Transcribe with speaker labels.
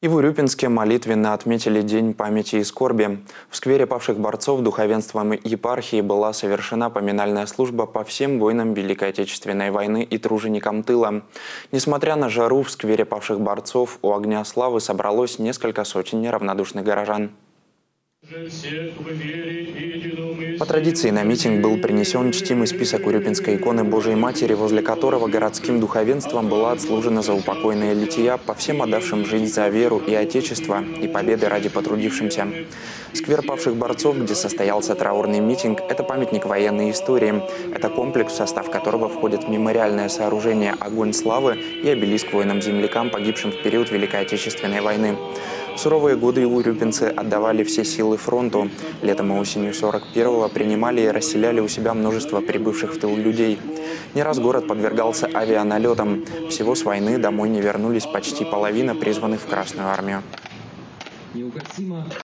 Speaker 1: И в Урюпинске молитвенно отметили День памяти и скорби. В сквере павших борцов духовенством епархии была совершена поминальная служба по всем воинам Великой Отечественной войны и труженикам тыла. Несмотря на жару, в сквере павших борцов у огня славы собралось несколько сотен неравнодушных горожан. По традиции на митинг был принесен чтимый список Урюпинской иконы Божией Матери, возле которого городским духовенством была отслужена заупокойная лития по всем отдавшим жизнь за веру и Отечество и победы ради потрудившимся. Сквер павших борцов, где состоялся траурный митинг, это памятник военной истории. Это комплекс, в состав которого входит мемориальное сооружение «Огонь славы» и обелиск воинам-землякам, погибшим в период Великой Отечественной войны. В суровые годы урюпинцы отдавали все силы фронту. Летом и осенью 41-го принимали и расселяли у себя множество прибывших в тыл людей. Не раз город подвергался авианалетам. Всего с войны домой не вернулись почти половина призванных в Красную армию.